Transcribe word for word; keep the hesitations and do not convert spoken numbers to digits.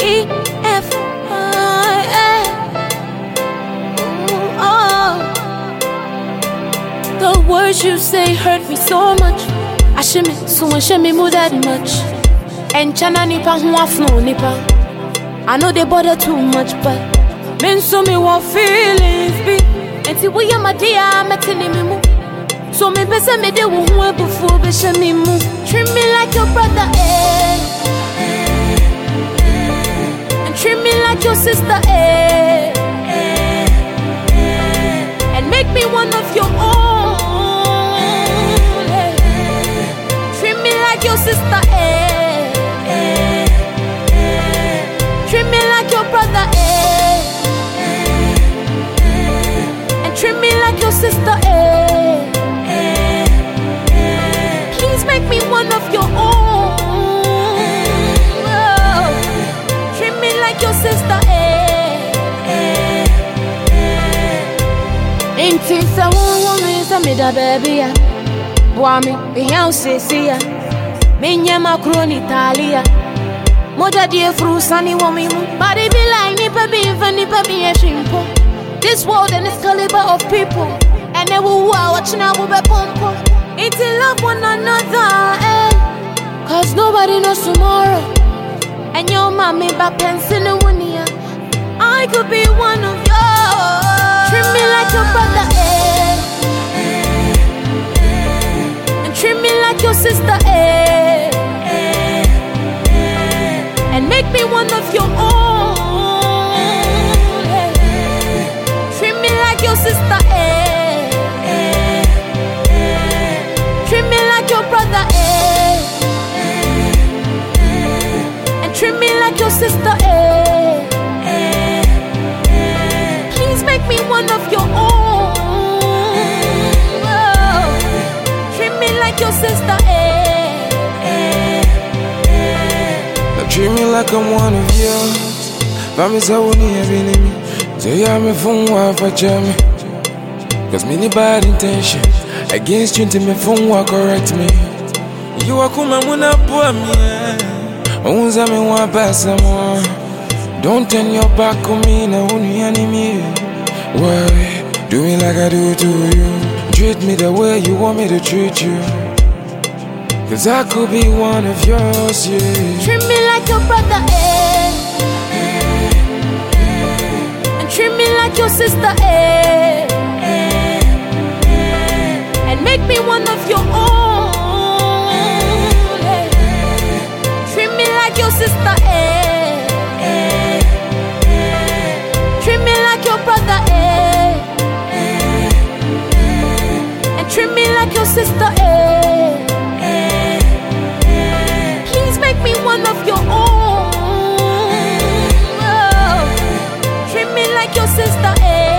E F I A. Oh, the words you say hurt me so much. I shimmy, so I shimmy more that much. And chana nipa huwa flow nipa. I know they bother too much, but men so me want feelings be. And see we am a dear, I'm a telling me move. So me best me de wo hu before be she me move. Treat me like your brother, eh? And treat me like your sister, eh? And make me one of your own, eh? Treat me like your sister, eh? Treat me like your brother, eh? And treat me like your sister, eh? Make me one of your own. Oh, treat me like your sister, eh? Ain't things I want me to me da baby ya. Boy me be house see ya. Me nyama crony Italia. Moda die fru sunny woman mu. Body be like ni baby even ni baby a shimpo. This world and its caliber of people. And they will watch now will be pompo. It's in love one another, eh? Cause nobody knows tomorrow. And your mommy back pencil in one year. I could be one of yours. Treat me like your brother, eh? And treat me like your sister, eh? And make me one of your own, eh? Treat me like your sister, eh? Treat me like your brother, eh? And treat me like your sister, eh? Please make me one of your own. Oh, treat me like your sister, eh? Now treat me like I'm one of yours. Promise I won't have enemy. Say I'm a phone wife for Jamie. Cause many bad intentions against you until my phone will correct me. You are come and wanna pour me. Owns me one pass someone. Don't turn your back on me, no only enemy. Why do me like I do to you? Treat me the way you want me to treat you. Cause I could be one of yours, yeah. Treat me like your brother, eh? And treat me like your sister, eh? And make me one of your own, eh? Treat me like your sister, eh? Treat me like your brother, eh? And treat me like your sister, eh? Please make me one of your own. Oh, treat me like your sister, eh?